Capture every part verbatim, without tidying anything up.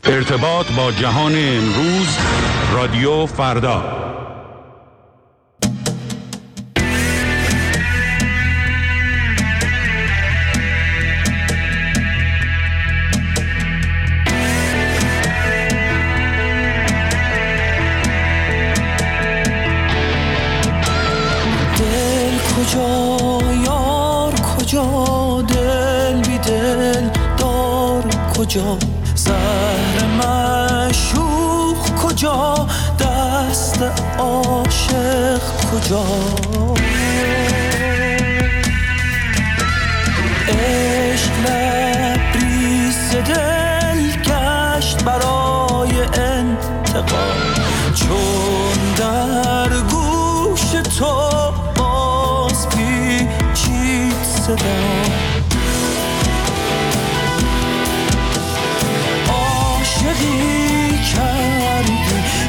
ارتباط با جهان امروز، رادیو فردا. دل کجا یار کجا، دل بی دل دار کجا، زهر معشوق کجا، دست عاشق کجا. عشق لبریز دل گشت برای انتقام، چون در گوش تو باز پیچید صدا. عاشقی کردی،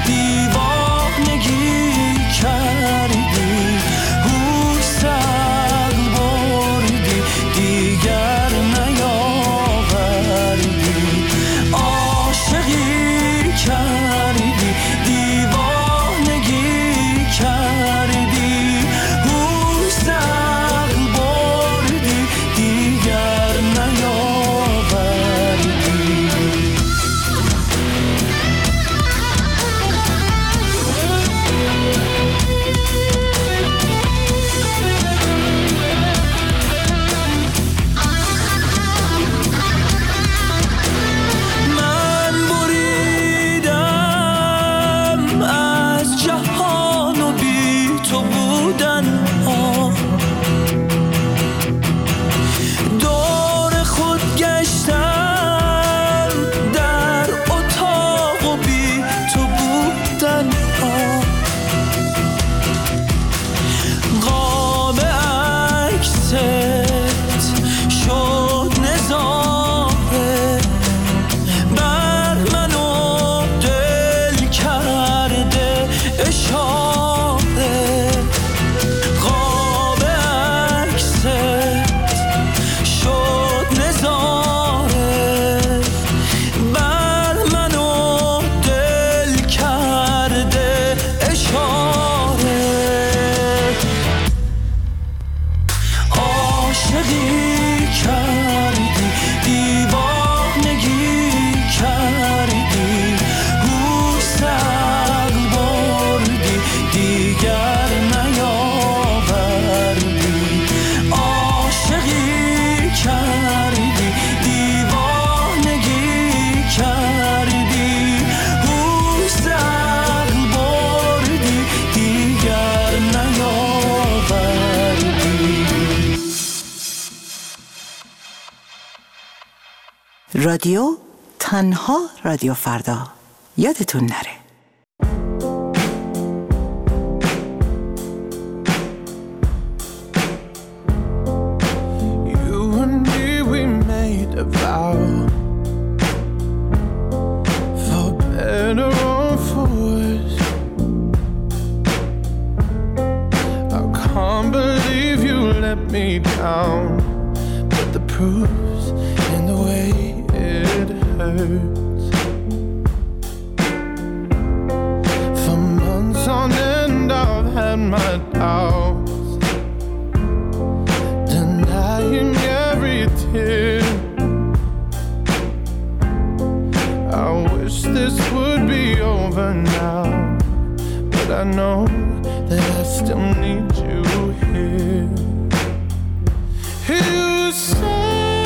دیوانگی کردی، هوش سر بردی، دیگر نیاوردی. عاشقی کردی، دیوانگی کردی، هوش سر بردی، دیگر نیاوردی. رادیو تنها رادیو فردا، یادتون نره. You and me, we made a vow, for better or for worse. I can't believe you let me down, but the proof's in the way it hurts. For months on end I've had my doubts, denying every tear. I wish this would be over now, but I know that I still need you here. You say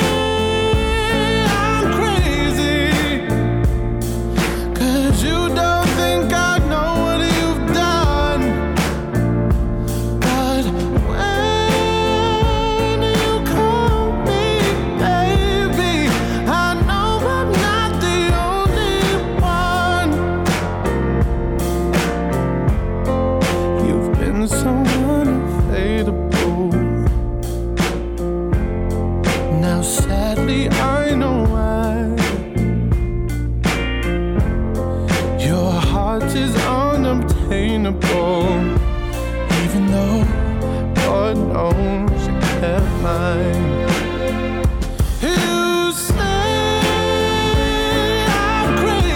you don't think I know what you've done, but when you call me baby, I know I'm not the only one. You've been so unavailable. Now sadly I know why. Your heart is unobtainable, even though God knows you kept mine. You say I'm crazy.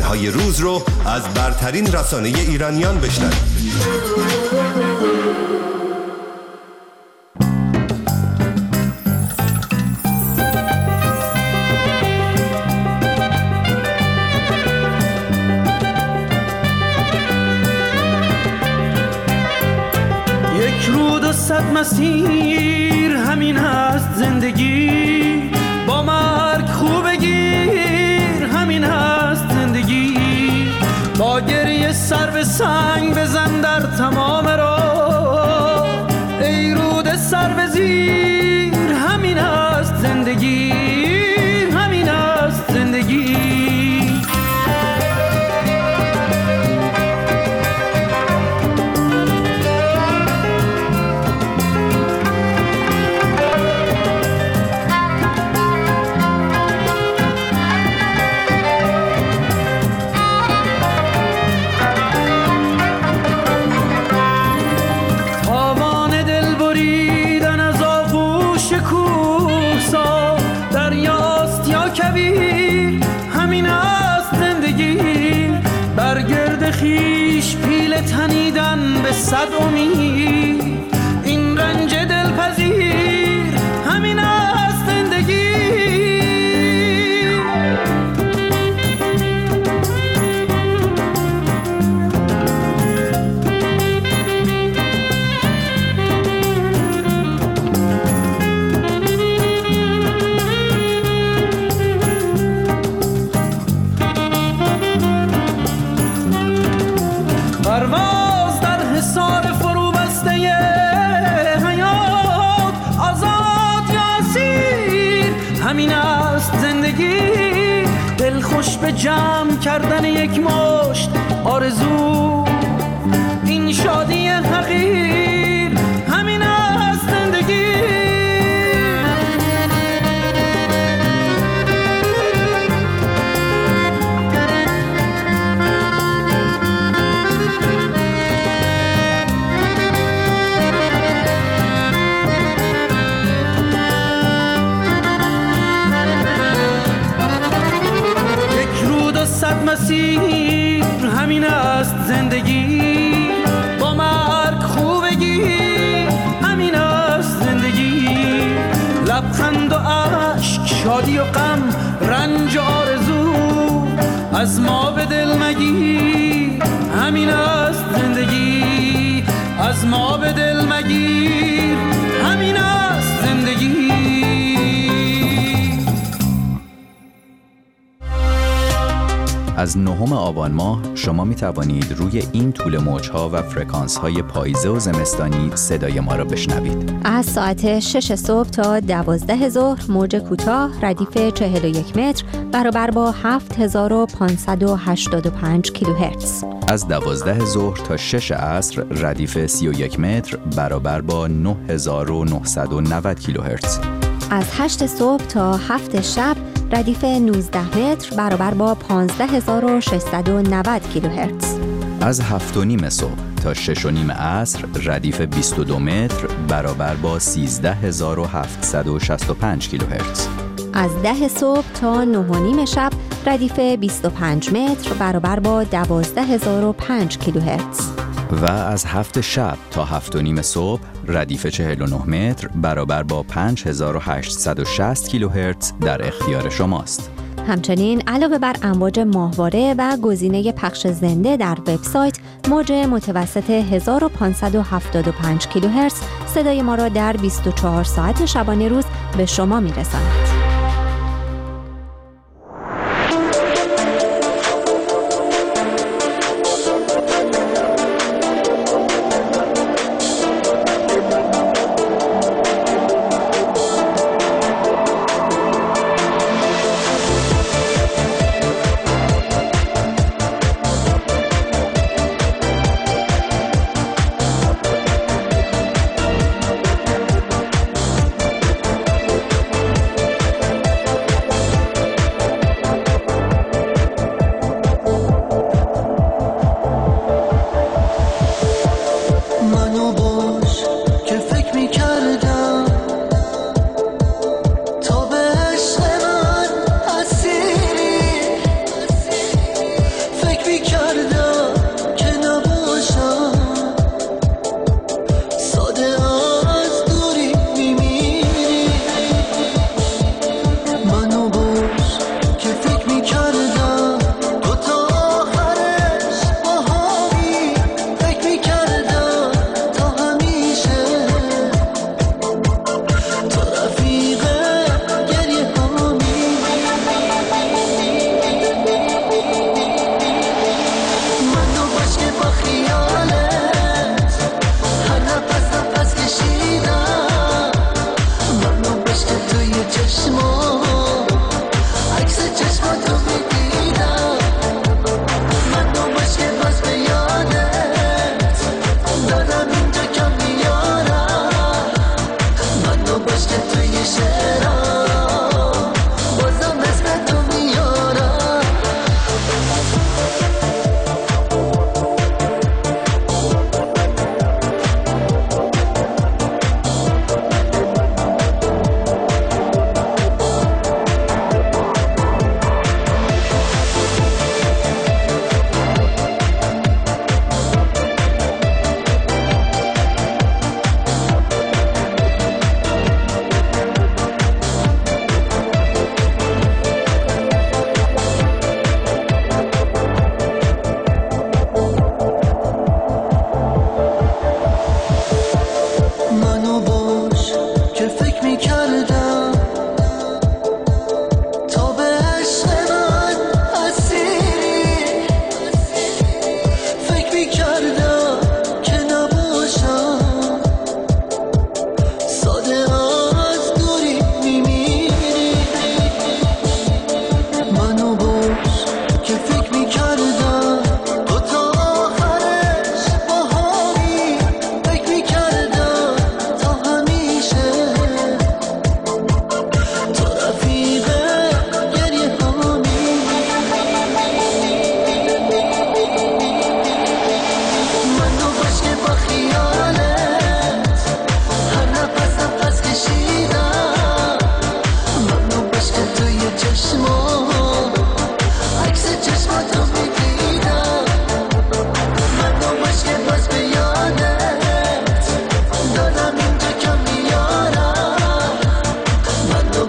خبرهای روز رو از برترین رسانه ایرانیان بشنوید. یک رود و صد مسیر همین هست زندگی، با مرگ خوب گیر همین هست زندگی، با گریه سر به سنگ بزن در تمام راه، ای رود سر به زیر همین هست زندگی، همین هست زندگی. خیش پیل تنیدن به صد امید، این رنج دلپذیر همین است زندگی. پرواز در حصار فرو بسته حیات، آزاد یا اسیر همین است زندگی، دل خوش به جمع کردن یک مشت آرزو، این شادی حقیر همین است زندگی. صد مسیر همین است زندگی، با مرگ خوبگی همین است زندگی، لبخند و عشق، شادی و غم، رنج و آرزو، از ما به دل مگیر همین است زندگی، از ما به دل مگیر همین است زندگی. از نهم آبان ماه شما می توانید روی این طول موج‌ها و فرکانس‌های پاییزه و زمستانی صدای ما را بشنوید. از ساعت شش صبح تا دوازده ظهر موج کوتاه ردیف چهل و یک متر برابر با هفت هزار و پانصد و هشتاد و پنج کیلوهرتز. از دوازده ظهر تا شش عصر ردیف سی و یک متر برابر با نه هزار و نهصد و نود کیلوهرتز. از هشت صبح تا هفت شب ردیف نوزده متر برابر با پانزده هزار و ششصد و نود کیلوهرتز. از هفت و نیم صبح تا شش و نیم عصر ردیف بیست و دو متر برابر با سیزده هزار و هفتصد و شصت و پنج کیلوهرتز. از ده صبح تا نه و نیم شب ردیف بیست و پنج متر برابر با دوازده هزار و پنج کیلوهرتز. و از هفت شب تا هفت و نیم صبح ردیف چهل و نه متر برابر با پنج هزار و هشتصد و شصت کیلوهرتز در اختیار شماست. همچنین علاوه بر امواج ماهواره و گزینه پخش زنده در وبسایت، موج متوسط هزار و پانصد و هفتاد و پنج کیلوهرتز صدای ما را در بیست و چهار ساعت شبانه روز به شما می‌رساند.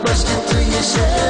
busting through your shirt.